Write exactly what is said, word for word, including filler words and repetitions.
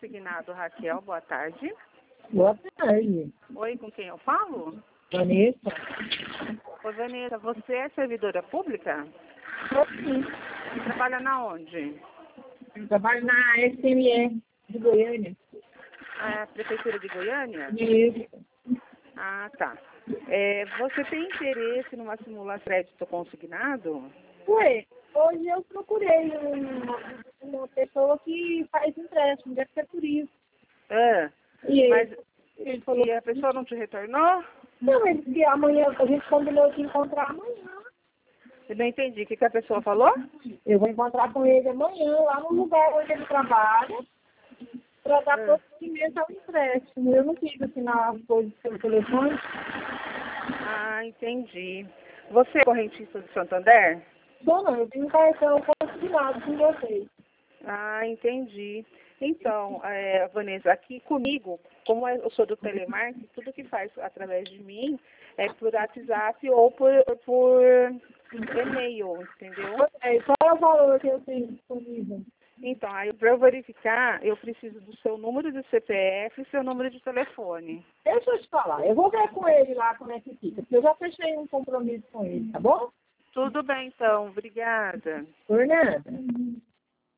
consignado, Raquel. Boa tarde. Boa tarde. Oi, com quem eu falo? Vanessa? Oi, Vanessa, você é servidora pública? Sim. E trabalha na onde? Eu trabalho na S M E de Goiânia. A Prefeitura de Goiânia? Isso. Ah, tá. É, você tem interesse numa simulação de crédito consignado? Ué, hoje eu procurei uma, uma pessoa que faz empréstimo, deve ser por isso. Ah, E ele, mas ele falou e a pessoa não te retornou? não, ele disse que amanhã a gente combinou de encontrar amanhã. Eu não entendi. O que, que a pessoa falou? Eu vou encontrar com ele amanhã, lá no lugar onde ele trabalha, para dar Ah. prosseguimento ao empréstimo. Eu não quis assinar as coisas pelo telefone. Ah, entendi. Você é correntista do Santander? Sou não, eu tenho um cartão consignado com vocês. Ah, entendi. Então, é, Vanessa, aqui comigo, como eu sou do telemarketing, tudo que faz através de mim é por WhatsApp ou por, por e-mail, entendeu? É, qual é o valor que eu tenho disponível? Então, aí para eu verificar, eu preciso do seu número de C P F e seu número de telefone. Deixa eu te falar, eu vou ver com ele lá como é que fica, porque eu já fechei um compromisso com ele, tá bom? Tudo bem, então. Obrigada. Por nada.